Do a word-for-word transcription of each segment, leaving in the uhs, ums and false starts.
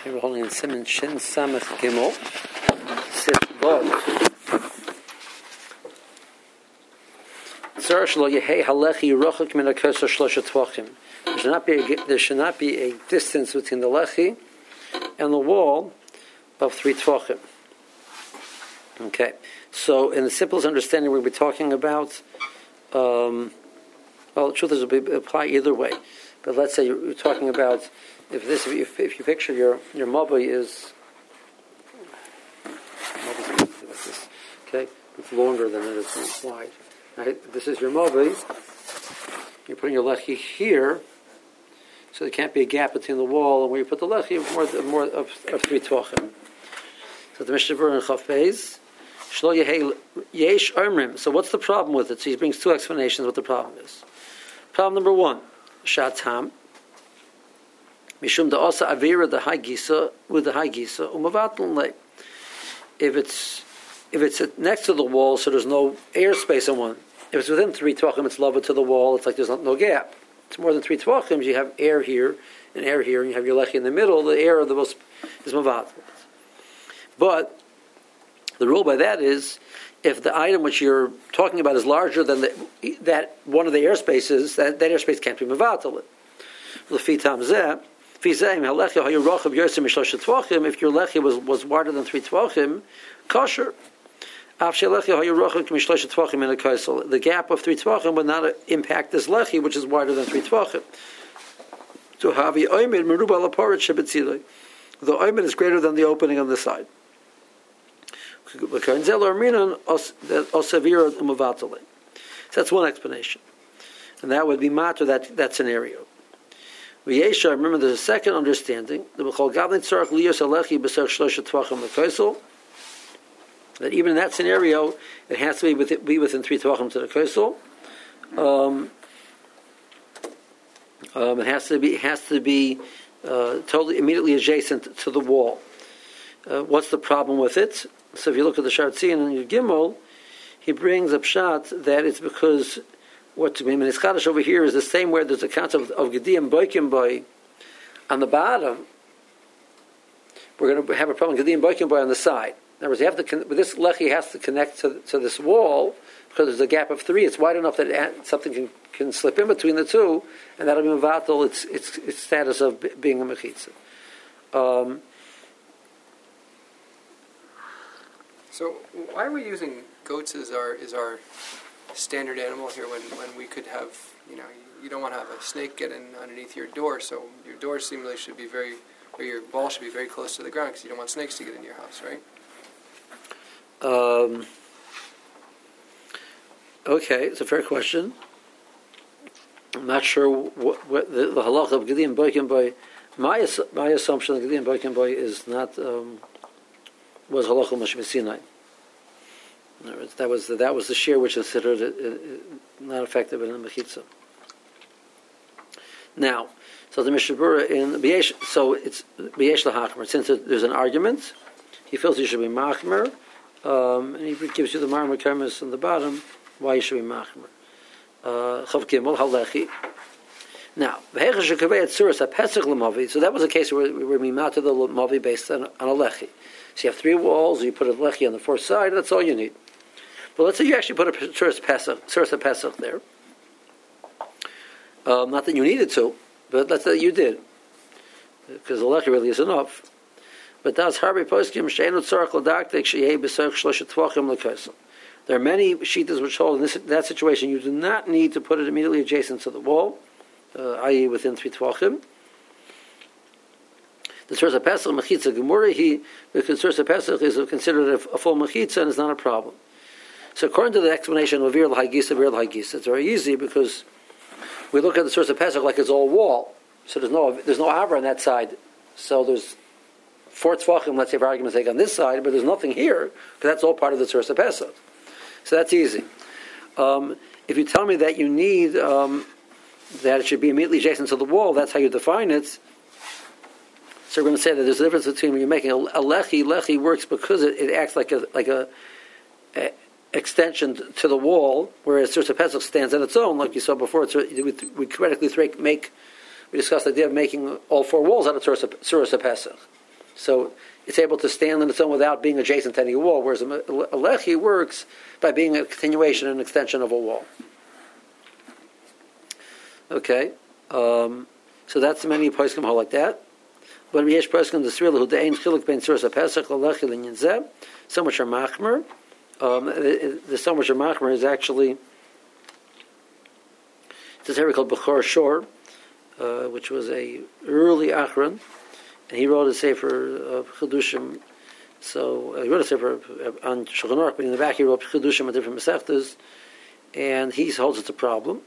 Okay, we're holding in Siman Shin Samach Gimel, Sif Vav. Tzar shelo yehei halechi rochak min hakoser shlosha tvachim. There should not be a, there should not be a distance between the lechi and the wall of three tvachim. Okay, so in the simplest understanding, we'll be talking about. Um, well, the truth is, it will apply either way. But let's say you're, you're talking about if this, if you, if you picture your your mobile is, like this, okay, it's longer than it is wide. Right? This is your mobile. You're putting your lechi here, so there can't be a gap between the wall and where you put the lechi. More, more of, of three tvachim. So the Mishnah Berurah in Chaf Beis. Yesh Omrim. So what's the problem with it? So he brings two explanations what the problem is. Problem number one, Shatam. Mishum da Osa Avira the high gisa with the high gisa umavatun le. If it's if it's next to the wall, so there's no airspace in one. If it's within three tvachim, it's lower to the wall. It's like there's no, no gap. It's more than three tvachim. You have air here and air here, and you have your lechi in the middle. The air of the most is mavatun. But the rule by that is, if the item which you're talking about is larger than the, that one of the airspaces, that, that airspace can't be mevatel. If your lechi was, was wider than three tvachim, kosher. The gap of three tvachim would not impact this lechi, which is wider than three tvachim. So havi oimid meruba laparit shebetzilei. The oimid is greater than the opening on the side. So that's one explanation, and that would be matter that that scenario. Remember, there's a second understanding that even in that scenario, it has to be within, be within three tvachim to the kosel. Um, um, it has to be it has to be uh, totally immediately adjacent to the wall. Uh, what's the problem with it? So if you look at the Shartzian and your Gimel, he brings up shot that it's because what to mean in his Kaddish over here is the same where there's a concept of Gediyim Boikim Boy on the bottom. We're going to have a problem with Gediyim Boikim Boy on the side. In other words, you have to, this lechi has to connect to, to this wall because there's a gap of three. It's wide enough that it, something can, can slip in between the two, and that'll be mevatel its, its its status of being a mechitza. Um, So why are we using goats as our is our standard animal here when, when we could have, you know, you don't want to have a snake get in underneath your door, so your door seemingly should be very, or your ball should be very close to the ground because you don't want snakes to get in your house, right? Um, okay, it's a fair question. I'm not sure what, what the, the halach of Gediyim Boikim Boy. My my assumption of Gediyim Boikim Boy is not. Um, was halacha Moshe Sinai. That was the, that was the shear which is considered it, it, it, not effective in a mechitza. Now, so the Mishnah Berurah in B'yesh, so it's B'yesh lahachmer. Since there's an argument, he feels he should be machmer, um, and he gives you the marmar kermes on the bottom why you should be machmer. Chav Gimel halechi. Now, so that was a case where we were mimato the mavi based on, on a lechi. So you have three walls, you put a lechi on the fourth side, that's all you need. But let's say you actually put a Suras Pesach, Suras Pesach there. Um, not that you needed to, but let's say that you did. Because the lechi really is enough. But that's Harbi Poskim, Sheinu Tzarech Ladaktik, Sheyeh B'Sach Shloshet Tvachim L'Kosel. There are many shitas which hold in this, that situation you do not need to put it immediately adjacent to the wall, uh, that is within three Tvachim. The Suras Pesach Mechitza Gemura, he because Suras Pesach is considered a, a full Mechitza and is not a problem. So according to the explanation of Vir L'Haigisa, Vir L'Haigisa, it's very easy because we look at the Suras Pesach like it's all wall. So there's no there's no Avra on that side. So there's four Tvachim, let's say for argument's sake, on this side, but there's nothing here because that's all part of the Suras Pesach. So that's easy. Um, if you tell me that you need um, that it should be immediately adjacent to the wall, that's how you define it. So we're going to say that there's a difference between when you're making a, a lechi. Lechi works because it, it acts like a like a, a extension to the wall, whereas Suras Pesach stands on its own, like you saw before. It's, we, we theoretically make we discussed the idea of making all four walls out of Suras Pesach. So it's able to stand on its own without being adjacent to any wall, whereas a, a lechi works by being a continuation and extension of a wall. Okay, um, so that's many poskim hold like that. But yesh poskim the srila who de'ein chiluk bein tzuras hapesach lechi linyan zeh. Some which are machmer. Um, the, the some which are machmer is actually it's a sefer called Bechor Shor, uh, which was a early achron, and he wrote a sefer of chedushim. So uh, he wrote a sefer on Shulchan Aruch, but in the back he wrote chedushim on different masechtas, and he holds it's a problem.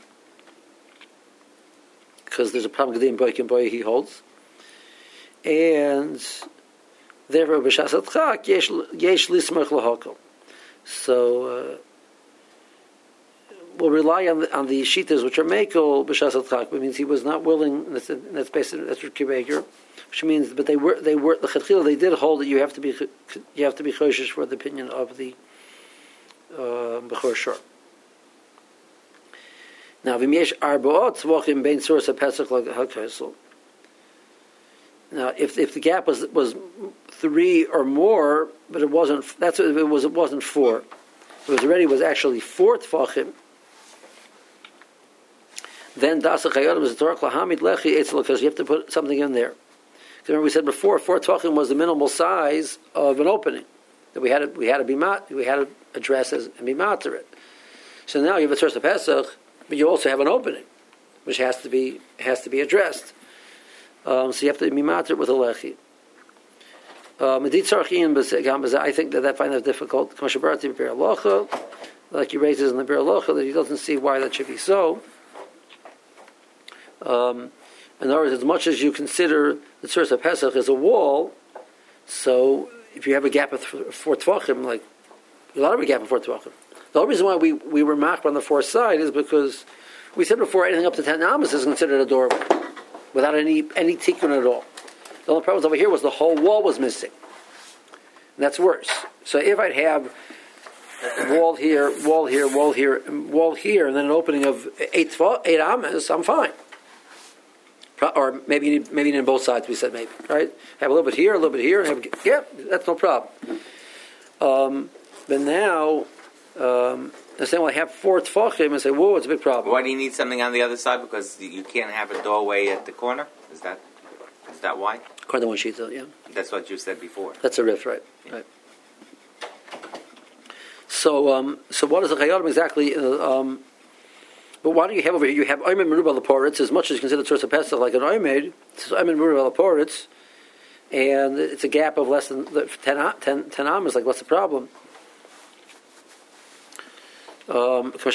Because there's a problem with the Boy Boy he holds, and therefore b'shas adchak yesh yesh lismach lahakol. So uh, we'll rely on the, on the shitas which are mekel b'shas adchak. It means he was not willing. That's, that's basically that's what Kibbutz, which means, but they were they were the chetchila. They did hold that you have to be you have to be choshesh for the opinion of the Bechor Shor. Now, v'myesh arbaot tzvachim bein tzuras hapesach hakaisel. Now, if if the gap was was three or more, but it wasn't, that's what it was. It wasn't four. It was already was actually four tefachim. Then dasach hayodim is torach lahamid lechi etzel, because you have to put something in there. Because remember we said before, four tefachim was the minimal size of an opening that we had to, we had to be mat, we had to address as and be matter it. So now you have a tzuras hapesach, but you also have an opening, which has to be has to be addressed. Um, so you have to be matter with a lechi. I think that that find that difficult. Like he raises in the Bir Halacha, that he doesn't see why that should be so. Um, in other words, as much as you consider the Tzuras HaPesach as a wall, so if you have a gap of four tvachim, like a lot of a gap of four tvachim. The only reason why we, we were marked on the fourth side is because we said before anything up to ten amas is considered a doorway without any any tikkun at all. The only problem over here was the whole wall was missing. And that's worse. So if I'd have wall here, wall here, wall here, wall here, and then an opening of eight eight amas, I'm fine. Or maybe maybe in both sides. We said maybe right. Have a little bit here, a little bit here, and have, yeah, that's no problem. Um, but now. Um, and saying, well, I have four tefachim, and say, whoa, it's a big problem. Why do you need something on the other side? Because you can't have a doorway at the corner? Is that is that why? According to one sheet, yeah. That's what you said before. That's a riff, right? Yeah. Right. So, um, so what is the chayadim exactly? Uh, um, but why do you have over here? You have oimed merubah leporitz, as much as you consider Tzuras HaPesach like an oimed. It's oimed merubah leporitz, and it's a gap of less than ten ten ten amas. Like, what's the problem? Um, but the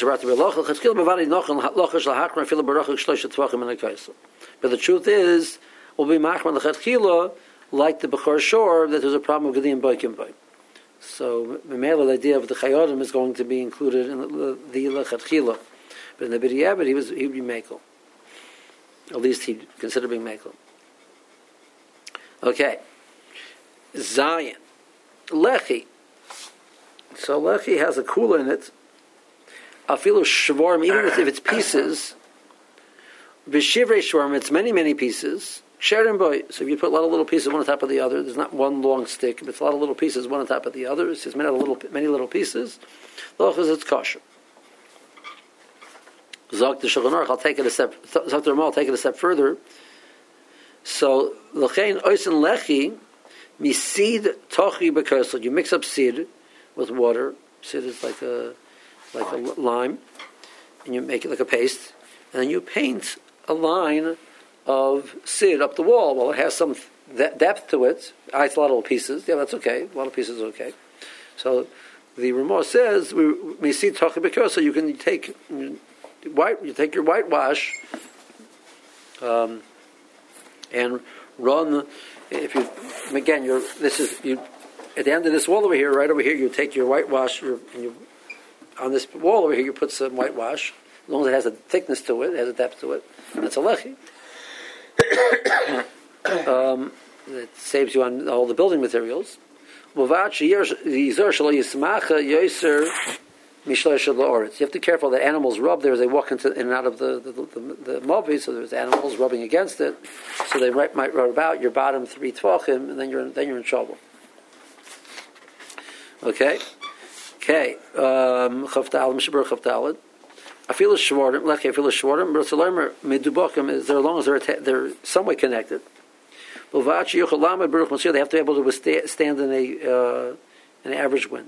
truth is, we'll be machman l'chatchila like the Bechor Shor that there's a problem with Gedim Boikim Boy. So, the idea of the chayodim is going to be included in the l'chatchila, but in the b'diavad he was he would be mekel. At least he'd consider being mekel. Okay, Zion, lechi. So lechi has a kula in it. Afilu shvarm, even if it's pieces, v'shivrei shvarm, it's many, many pieces. Sharon boy, so if you put a lot of little pieces one on top of the other, there's not one long stick, but it's a lot of little pieces one on top of the other. It's just many little, many little pieces. Lochas, it's kosher. Zok the Shulchan Aruch, I'll take it a step. Zok the Ramah, I'll take it a step further. So l'chein oisen lechi misid tochi bekosel. You mix up seed with water. Seed is like a like a lime, and you make it like a paste, and then you paint a line of sid up the wall. Well, it has some th- depth to it. Ah, it's a lot of little pieces. Yeah, that's okay. A lot of pieces is okay. So the Ramah says we we see talking because so you can take white. You take your whitewash, um, and run. If you again, you're this is you at the end of this wall over here, right over here. You take your whitewash your, and you. On this wall over here, you put some whitewash. As long as it has a thickness to it, it has a depth to it, that's a lechi. um, it saves you on all the building materials. Mishlosh la'oretz. You have to be careful that animals rub there as they walk into in and out of the the, the, the mobi, so there's animals rubbing against it, so they might, might rub about your bottom three tvachim, and then you're then you're in trouble. Okay, okay. Chavtal mishabur chavtalid. Afilu shvordim lechi afilu shvordim. But tzalamer medubakim is there as long as they're they're somewhat connected. They have to be able to withstand in a uh, an average wind.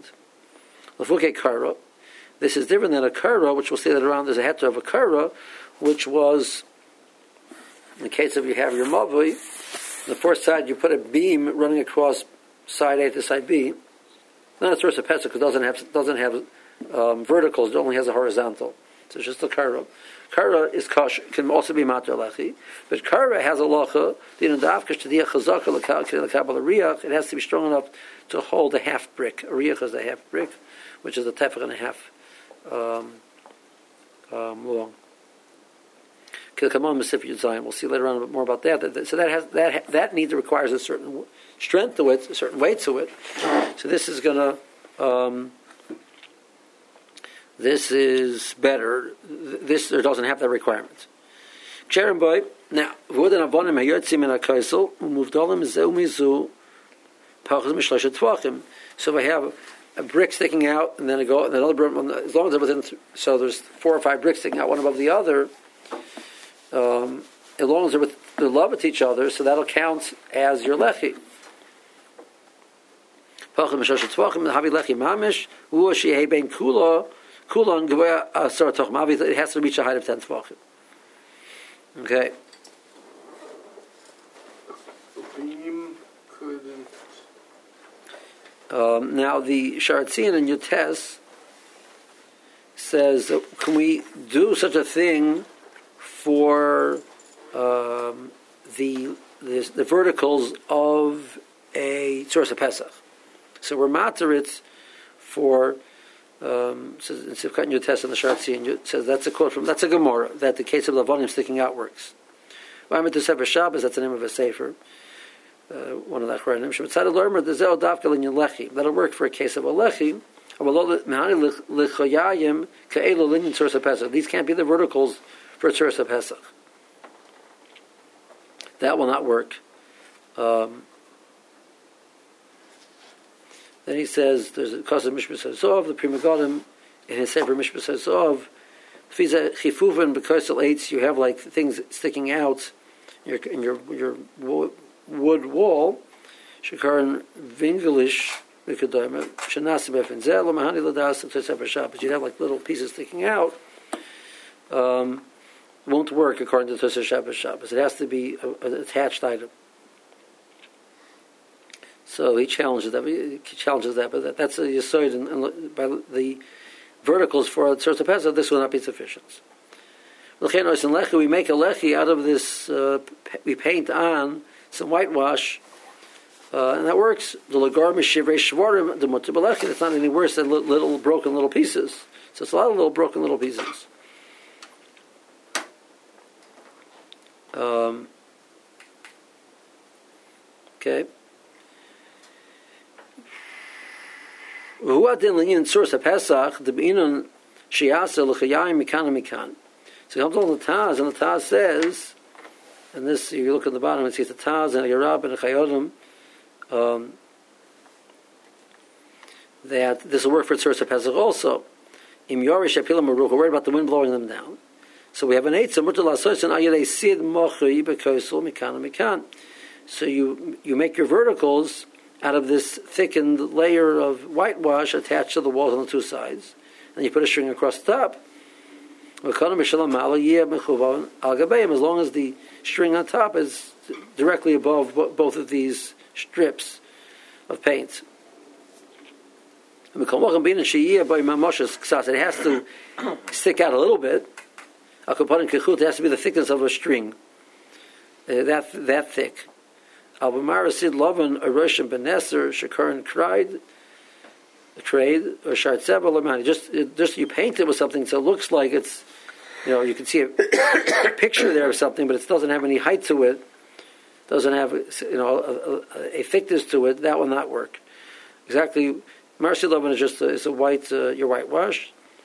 This is different than a kara, which we'll say that around there's a heter of a kara, which was, in the case of you have your mavui, on the first side you put a beam running across side A to side B. Not a source of pesach because it doesn't have doesn't have um, verticals; it only has a horizontal. So it's just a kara. Kara is kosh, can also be matar lechi, but kara has a locha. It has to be strong enough to hold a half brick. A riach is a half brick, which is a tefach and a half um, um, long. We'll see later on a bit more about that. So that has that that needs requires a certain strength to it, a certain weight to it. So this is going to. Um, This is better. This doesn't have that requirement. Now, so we have a brick sticking out, and then I go, and another brick. As long as they're within, so there's four or five bricks sticking out, one above the other. Um, as long as they're with, they love with each other, so that'll count as your lechi. It has to reach a height of ten tvachim. Okay. Beam couldn't. Um, now the Sharatzian in Yutes says, can we do such a thing for um, the, the the verticals of a source of Pesach? So we're materitz for. Um, says in Sivkat Yutes and the Sharatzian says that's a quote from that's a Gemara that the case of Lavonim sticking out works. Vaymet to Sefer Shabbos, that's the name of a sefer. Uh, one of the Achronim. Shemitzad Lermer the Zeo Davka Linyan Lechi. That'll work for a case of a Lechi. These can't be the verticals for a source of Pesach. That will not work. Um, then he says, there's a cause of Mishpah Zov, the Prima Godim, in his Sefer Mishpah Zov, Fiza Chifuven, because of eights, you have like things sticking out in your, in your, your wood wall. Shekaran Vingelish, Shanasi Befinzel, Mahani Ladas, Sefer Shabbos. You'd have like little pieces sticking out. Um, won't work according to Tosar Shabbos Shabbos. It has to be a, an attached item. So he challenges that. He challenges that, but that, that's a yisoid, and, and by the verticals for a source of Pesach, this will not be sufficient. We make a lechi out of this. Uh, we paint on some whitewash, uh, and that works. The lagar mishivrei shvarim the mutibalechi. It's not any worse than little broken little pieces. So it's a lot of little broken little pieces. Um, okay. Who adin linyan source of Pesach the beinon shiasa l'chayayim mikan mikan. So it comes on the Taz, and the Taz says, and this if you look at the bottom, it says the Taz and a Yerab and a Chayodim, um, that this will work for source of Pesach also. Im Yorish Apilam Aruch, we're worried about the wind blowing them down. So we have an eitzah mutal asos and ayadei sid mochi bekosul mikan mikan. So you you make your verticals out of this thickened layer of whitewash attached to the walls on the two sides, and you put a string across the top. As long as the string on top is directly above both of these strips of paint. It has to stick out a little bit. It has to be the thickness of a string. Uh, that that thick. Albamara Sid Lovan, Aroshim Benesser, Shakaran cried, trade, or Shartzeva Lamani. Just, just you paint it with something so it looks like it's, you know, you can see a, a picture there of something, but it doesn't have any height to it, doesn't have, you know, a, a, a thickness to it, that will not work. Exactly, Marcy Lovan is just a, is a white, uh, your whitewash.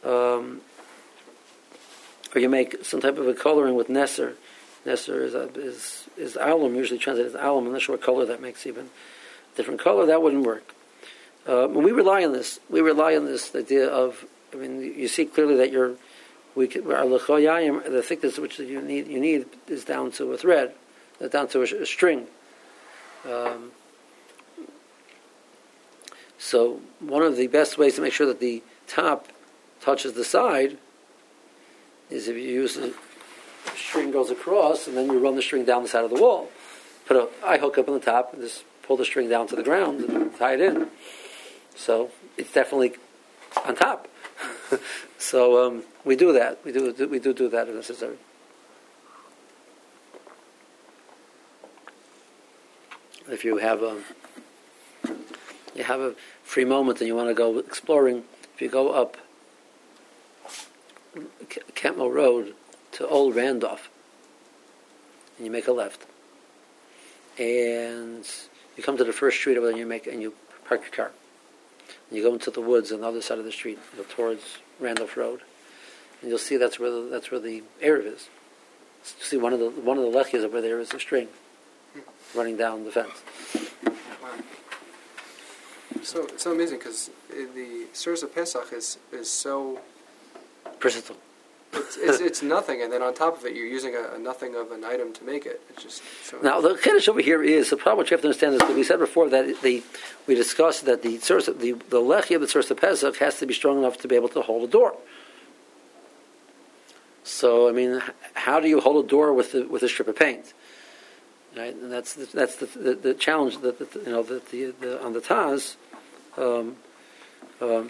um, or you make some type of a coloring with Nesser. Nesser is a, is is alum, usually translated as alum. I'm not sure what color that makes even. Different color, that wouldn't work. Uh, we rely on this. We rely on this idea of, I mean, you see clearly that you're, we can, our lechoyayim, the thickness which you need you need is down to a thread, down to a, a string. Um, so one of the best ways to make sure that the top touches the side is if you use a string goes across, and then you run the string down the side of the wall. Put a eye hook up on the top, and just pull the string down to the ground and tie it in. So it's definitely on top. so um, we do that. We do we do do that if necessary. If you have a you have a free moment and you want to go exploring, if you go up Kentmill Road to Old Randolph, and you make a left, and you come to the first street over there, and you make and you park your car, and you go into the woods on the other side of the street, you go towards Randolph Road, and you'll see that's where the, that's where the Erev is. You see one of the one of the lechis over there is a string running down the fence. Wow. So it's so amazing because the Suras of Pesach is is so versatile. It's, it's, it's nothing, and then on top of it, you're using a, a nothing of an item to make it. It's just so now the chiddush over here is the problem. What you have to understand is that we said before that the we discussed that the source the the lechi of the source of Pesach has to be strong enough to be able to hold a door. So I mean, how do you hold a door with the, with a strip of paint? Right, and that's the, that's the, the the challenge that the, you know that the, the on the Taz. Um, um,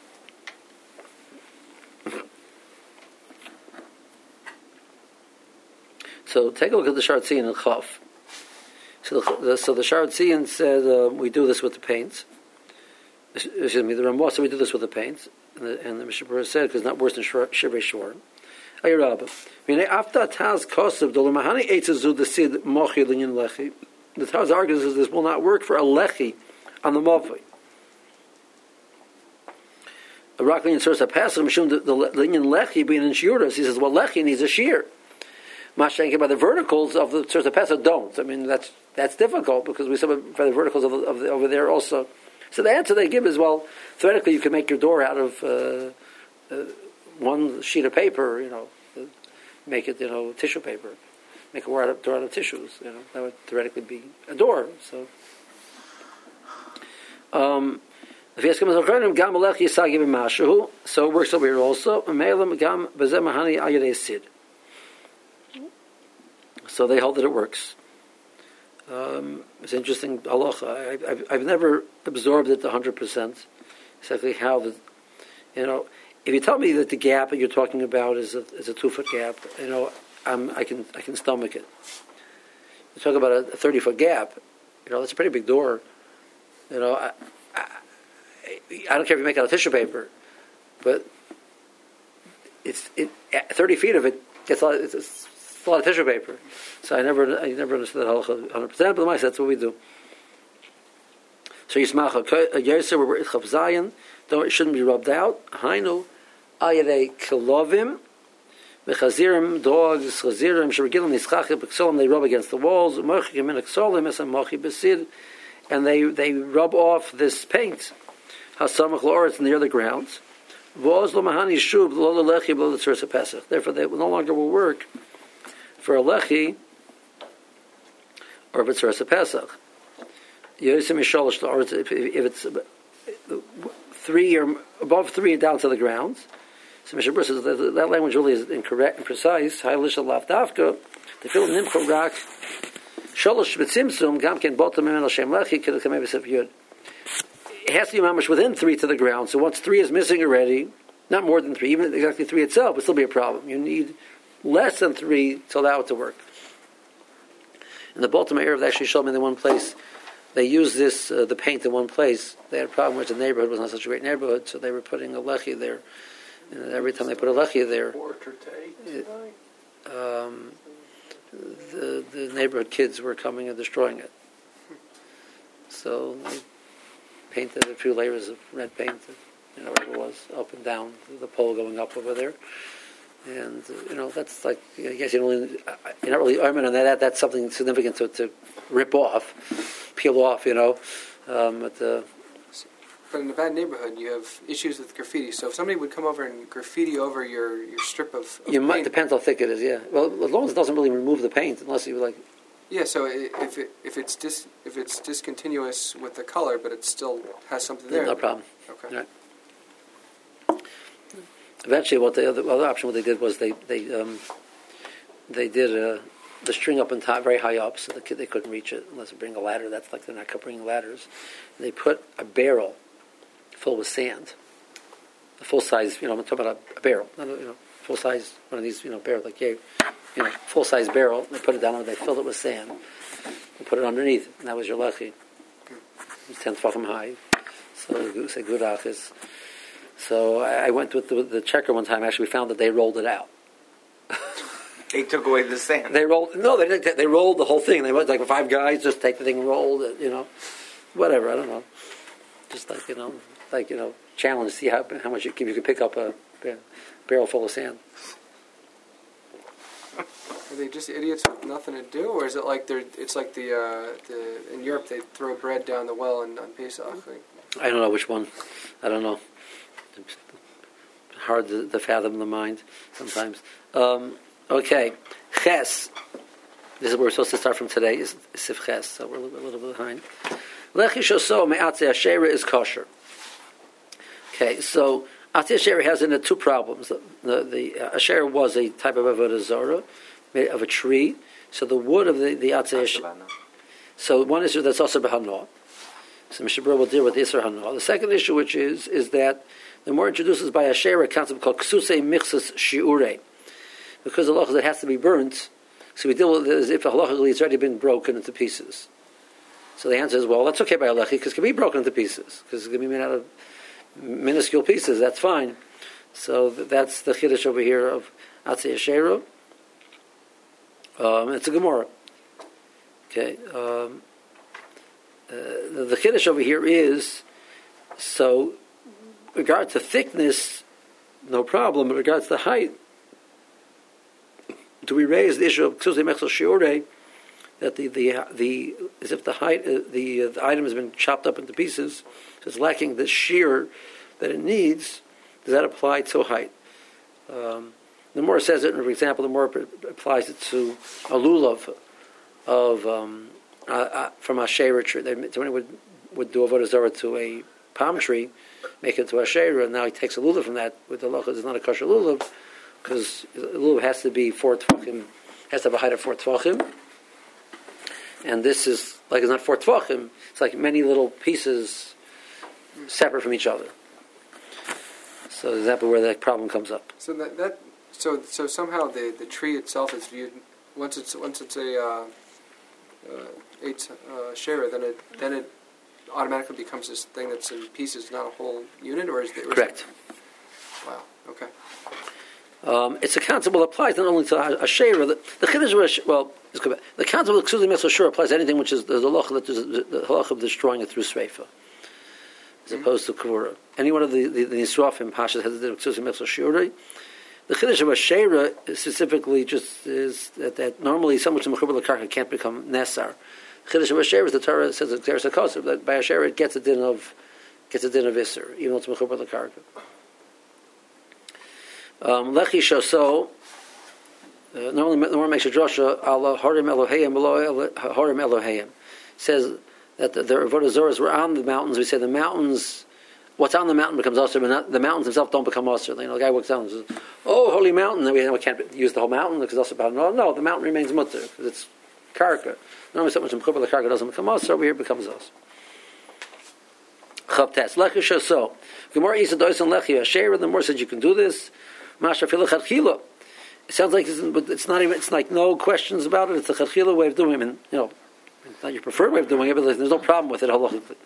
So take a look at the Sha'ar Tzion and Chaf. So the, the, so the Sha'ar Tzion said uh, we do this with the paints. Excuse me, the Ramah said we do this with the paints, and the, and the Mishnah Berurah said because it's not worse than Shivrei Shor. Ayirabah. After Taz Kosev Dolamahani Eitzazu the Sid Mochi Linyan Lechi. The Taz argues that this will not work for a lechi on the Mochi. A Rakli Source of Pesach Mishum the Linyan Lechi being in Shiuras. He says, well, lechi needs a shear. Mashenke by the verticals of the source of Pesach don't. I mean, that's that's difficult because we said by the verticals of, the, of the, over there also. So the answer they give is, well, theoretically you can make your door out of uh, uh, one sheet of paper, you know, uh, make it, you know, tissue paper, make a door out of, door out of tissues, you know, that would theoretically be a door. So, um, so it works over here also. So they hold that it works. Um, it's interesting halacha. I, I've, I've never absorbed it one hundred percent. Exactly how the, you know, if you tell me that the gap that you're talking about is a is a two foot gap, you know, I'm, I can I can stomach it. You talk about a thirty foot gap, you know, that's a pretty big door. You know, I, I, I don't care if you make it out of tissue paper, but it's it thirty feet of it gets a lot. It's, it's, a lot of tissue paper, so I never, I never understood that halacha one hundred percent. But that's what we do. So Yismacha Yosef where it's Chav Zayin, though it shouldn't be rubbed out. Hainu Ayadei Kilovim, Mechazirim dogs Chazirim Sherigilim Nischachim B'Ksolim they rub against the walls. Mochikim in Ksolim Esam Mochi B'Sid, and they they rub off this paint. Hasamach Loretz near the grounds. V'oz Lo Mahani Shub Lo Lechi Lo the Tzursa Pesach. Therefore, they no longer will work for a lechi or if it's a Pesach. If it's three or above three and down to the ground. So Mishnah Berurah says that, that language really is incorrect and precise. The film nimcho rak sholosh b'tzimtzum gam ken botam imen l'shem lechi k'd kamei b'sef yud. It has to be mamish within three to the ground. So once three is missing already, not more than three, even exactly three itself would still be a problem. You need less than three to allow it to work. And the Baltimore Erev actually showed me in one place, they used this, uh, the paint in one place. They had a problem with the neighborhood was not such a great neighborhood, so they were putting a lechi there. And every time they put a lechi there, it, um, the, the neighborhood kids were coming and destroying it. So they painted a few layers of red paint. you know, whatever it was, up and down, the pole going up over there. And, uh, you know, that's like, I guess you don't really, you're not really arming on that. That's something significant to, to rip off, peel off, you know. Um, but, uh, but in a bad neighborhood, you have issues with graffiti. So if somebody would come over and graffiti over your, your strip of, of you might, paint, depends how thick it is, yeah. Well, as long as it doesn't really remove the paint, unless you like. yeah. So i- if it, if it's dis, if it's discontinuous with the color, but it still has something there, No problem. Okay. Right. Eventually, what the other, other option, what they did was they they um, they did uh, the string up on top, very high up, so the kid, they couldn't reach it unless they bring a ladder. That's like they're not bringing ladders. And they put a barrel filled with sand, a full size. You know, I'm talking about a, a barrel, not a, you know, full size one of these, you know, barrels like you, you know, full size barrel. They put it down and they filled it with sand. They put it underneath, and that was your lechi. It was ten tefachim high. So you say gurach is. So I went with the, the checker one time. Actually, we found that they rolled it out. They took away the sand. They rolled no, they didn't. They rolled the whole thing. They went like five guys just take the thing and rolled it. You know, whatever. I don't know. Just like you know, like you know, challenge. See how how much you can you can pick up a barrel full of sand. Are they just idiots with nothing to do, or is it like they're? It's like the uh, the in Europe they throw bread down the well and on Pesach. Like, I don't know which one. I don't know. Hard to, to fathom the mind sometimes. Um, okay, Ches. This is where we're supposed to start from today. Is Sif Ches. So we're a little, a little bit behind. Lechi shoso me'atzei Asherah is kosher. Okay, so Atzei Asherah has in it two problems. The, the, the uh, Asherah was a type of avodah zarah made of a tree. So the wood of the the Atzei Asherah. So one issue that's also b'hanah. So Mishabur will deal with Isser Hanah. The second issue, which is, is that the more introduces by Asherah a concept called Ksusei Mixus Shiurei. Because the halacha that has to be burnt, so we deal with it as if the halacha has already been broken into pieces. So the answer is, well, that's okay by halacha, because it can be broken into pieces, because it can be made out of minuscule pieces, that's fine. So that's the chiddush over here of Atzei Asherah. Um, it's a Gemara. Okay. Um, Uh, the, the chiddush over here is, so, regard to thickness, no problem. But regards to height, do we raise the issue of ksuzei mechsel shiurei, that the the the as if the height uh, the, uh, the item has been chopped up into pieces, so it's lacking the shear that it needs? Does that apply to height? Um, the more it says it, for example, the more it applies it to a lulav of. Um, Uh, uh, from a Asherah tree. They, somebody would, would do avodah zarah to a palm tree, make it to a Asherah, and now he takes a lulav from that. With the halacha, it's not a kosher lulav, because a lulav has to be four tvachim, has to have a height of four tvachim, and this is, like it's not four tvachim, it's like many little pieces separate from each other. So example where that problem comes up. so that, that so so somehow the, the tree itself is viewed once it's once it's a uh, uh, eight uh, shara, then it then it automatically becomes this thing that's in pieces, not a whole unit, or is it? Correct. Wow. Okay. Um, it's a concept that applies not only to Asherah. The, the chiddush, well, let's go back. The concept of ksuzei mechsel shiurei applies to anything which is the halacha that is the halacha of destroying it through sreifa, as mm-hmm. opposed to kavura. Any one of the the, the nisrafim pashas has to do with ksuzei mechsel shiurei. The chiddush of Asherah specifically just is that, that normally someone who's mechuber l'karka can't become nesar. The chiddush of Asherah is the Torah says that there's a concept that by Asherah it gets a din of gets a din of iser, even though it's mechuber l'karka. Um, Lechi shoso. Uh, normally, the more makes a drasha ala harim Elohayim, harim Elohayim. Says that the, the avodah zarahs were on the mountains. We say the mountains. What's on the mountain becomes usher, but not, the mountains themselves don't become usher. You know, the guy walks down and says, "Oh, holy mountain!" And we, we can't use the whole mountain because also about no, no, the mountain remains mutter because it's karka. Normally, something from the karka doesn't become usher. Over here, it becomes us. Chavtes lechi shoso. Gemara isa doisan lechi asherah. The more said you can do this. Masha filu chadchila. It sounds like it's, but it's not even. It's like no questions about it. It's a chadchila way of doing it. I mean, you know, it's not your preferred way of doing it, but there's no problem with it halachically.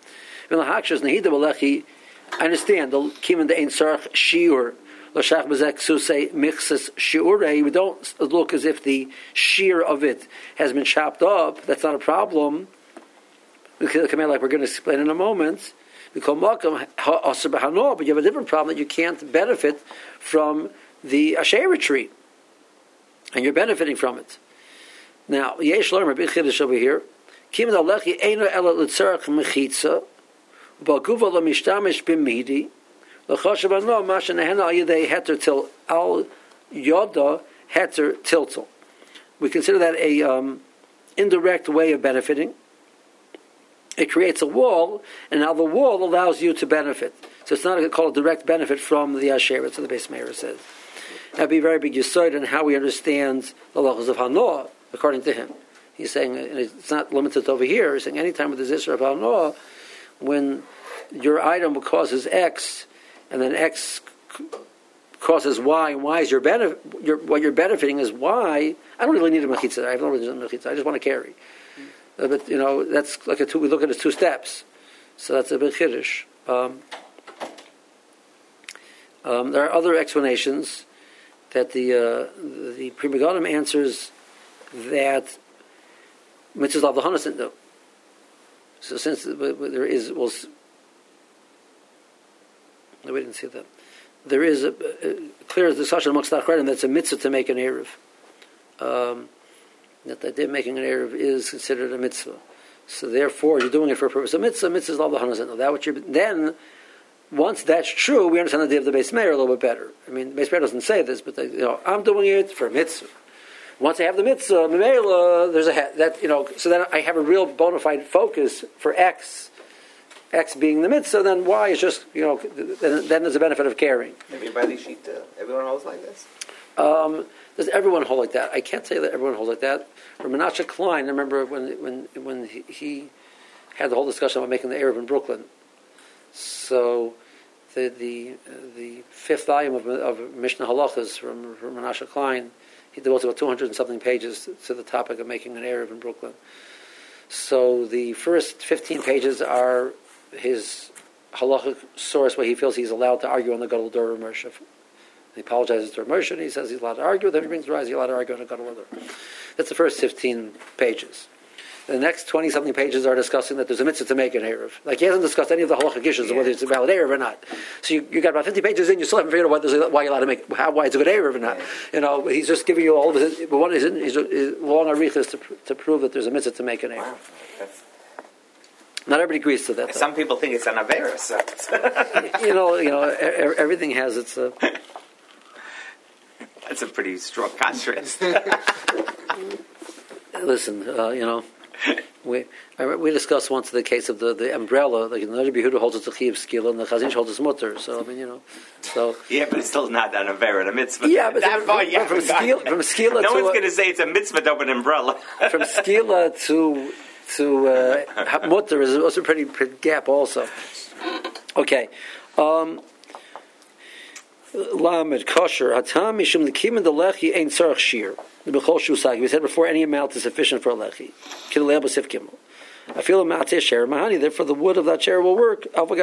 I understand the kiman the ein sarach shiur l'shach bezek susei mixes shiurei. We don't look as if the shear of it has been chopped up. That's not a problem. Like we're going to explain in a moment. We call makam ha'aser b'hanoah, but you have a different problem that you can't benefit from the Asherah tree, and you're benefiting from it. Now, yesh learn a big chiddush over here. Kim da lechi eino ela l'tzarach mechitza, ba'guva lo mishtamish b'midi, l'choshev hanoah masha nehena al yedei heter til al yoda heter tiltel. We consider that a um, indirect way of benefiting. It creates a wall, and now the wall allows you to benefit. So it's not called a direct benefit from the Asherah, so the Beis Meir says. That'd be a very big yesod in how we understand the halachos of Hanoah, according to him. He's saying, and it's not limited over here, he's saying anytime with the Zisra of Hanoah, when your item causes X, and then X causes Y, and Y is your benefit, your, what you're benefiting is Y, I don't really need a mechitza, I have no reason mechitza, I just want to carry. Uh, but, you know, that's like a two, we look at it as two steps. So that's a big chiddush. Um, um, there are other explanations that the uh, the Pri Megadim answers that mitzvahs of the Hanas didn't do. So since there is, well, no, we didn't see that. There is a, a clear discussion amongst the Achronim that's a mitzvah to make an Erev. Um, that the idea of making an Erev is considered a mitzvah. So therefore, you're doing it for a purpose of mitzvah. Mitzvah is all the Hanas. That what you're then. Once that's true, we understand the idea of the Beis Meir a little bit better. I mean, the Beis Meir doesn't say this, but they, you know, I'm doing it for a mitzvah. Once I have the mitzvah, Memela, there's a that you know. So then I have a real bona fide focus for X. X being the mitzvah, then Y is just you know. Then, then there's a benefit of caring. Everybody sheet, uh, everyone holds like this. Um, does everyone hold like that? I can't say that everyone holds like that. For Menashe Klein, I remember when when when he, he had the whole discussion about making the Erev in Brooklyn. So the the uh, the fifth volume of, of Mishnah Halachas from, from Menashe Klein, he devotes about two hundred and something pages to, to the topic of making an Erev in Brooklyn. So the first fifteen pages are his halachic source where he feels he's allowed to argue on the Gadol Dor Mershav. He apologizes to Mershav and he says he's allowed to argue. Then he brings the rise, he's allowed to argue on the Gadol Dor. That's the first fifteen pages. The next twenty-something pages are discussing that there's a mitzvah to make an Erev. Like, he hasn't discussed any of the halachic issues yeah. of whether it's a valid Erev or not. So you, you got about fifty pages in, you still haven't figured out why, why you're allowed to make, how, why it's a good Erev or not. Yeah. You know, he's just giving you all of his, but what is it? He's, he's long arichas to, to prove that there's a mitzvah to make an Erev. Wow. Not everybody agrees to that. Some though. People think it's an Avera. So. you know, you know, everything has its... Uh, That's a pretty strong contrast. Listen, uh, you know... We we discussed once the case of the, the umbrella. Like the Rebbe Yehuda holds it's a chiyuv skila, and the Chazon Ish holds it's mutter. So I mean, you know, so yeah, but it's still not an avera, a mitzvah. Yeah, but that far, yeah, from skila, from skila, no to, one's going to say it's a mitzvah to open an umbrella. From skila to to uh, mutter is also a pretty, pretty gap, also. Okay. Um, Lamed kosher hatam mishum lekimin the lechi ein tzarich shir. We said before, any amount is sufficient for a lechi. I feel a matzeh share mahani. Therefore, the wood of that chair will work.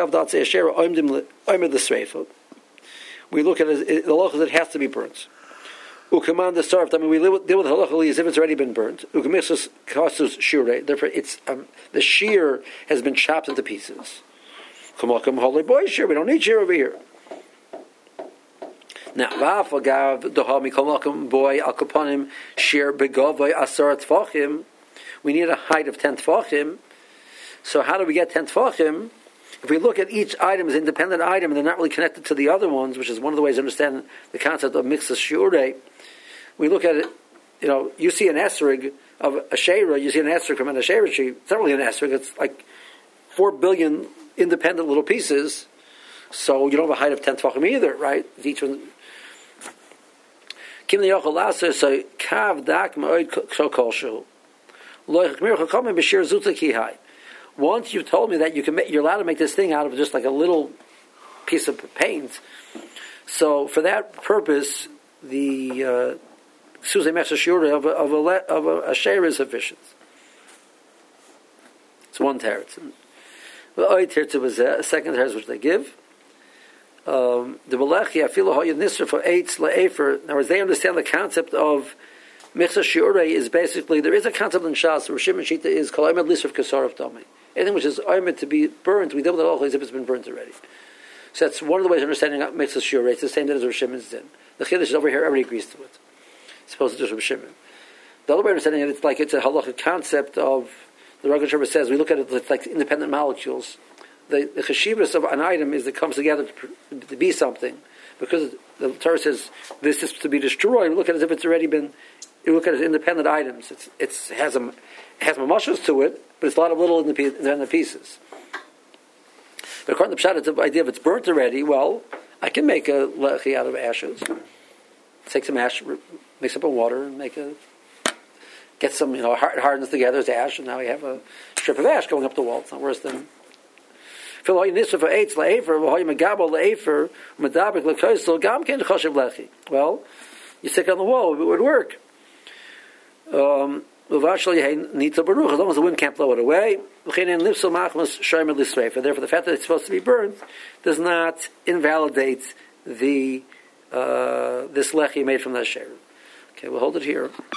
We look at it, the halachas that it has to be burnt. Ukaman the starved. I mean, we deal with halacha as if it's already been burnt. Ukamixus kasus shure. Therefore, it's um, the shear has been chopped into pieces. Kamakam holy boy shear. We don't need shear over here. Now, v'afagav dohami kolmakom boy al kaponim shir begavoy asar tfachim. We need a height of ten tfachim. So, how do we get ten tfachim? If we look at each item as an independent item and they're not really connected to the other ones, which is one of the ways to understand the concept of mixas shiurei, we look at it. You know, you see an esrig of a sheira, you see an esrig from an sheira tree. It's not really an esrig; it's like four billion independent little pieces. So you don't have a height of ten tfachim either, right? Each one. Kim the yochel laser so kav dak ma'od kol loich mirach kommen b'shir zutzaki high. Once you've told me that you can make, you're allowed to make this thing out of just like a little piece of paint. So for that purpose, the suzei mechashura of a of a of a, a share is sufficient. It's one teretz. The oid teretz was a second teretz which they give. Um, the Belechi, I feel a nisra for eitz la'efer. In other words, they understand the concept of mitzvah shiurei is basically, there is a concept in Shas, where Shimon Shita is, kol emed lisraf kesaraf dami. anything which is oimid to be burnt, we deal with it all as if it's been burnt already. So that's one of the ways of understanding what makes a shiur. It's the same that as Rav Shimon's din. The chiddush is over here, everybody agrees to it. It's supposed to just Rav Shimon. The other way of understanding it, it's like it's a halachic concept of, the Rosh Hashanah says, we look at it like independent molecules. The, the cheshivas of an item is that it comes together to, to be something. Because the Torah says this is to be destroyed, we look at it as if it's already been, you look at it as independent items. It's, it's it has a, it has mamashos to it, but it's a lot of little independent pieces. But according to the Pshat, it's the idea if it's burnt already, well, I can make a lechi out of ashes. Take some ash, mix up in water, and make a, get some, you know, it hardens together as ash, and now we have a strip of ash going up the wall. It's not worse than. Well, you stick it on the wall, it would work. Um, as long as the wind can't blow it away. Therefore, the fact that it's supposed to be burned does not invalidate the uh, this lechi made from that sheretz. Okay, we'll hold it here.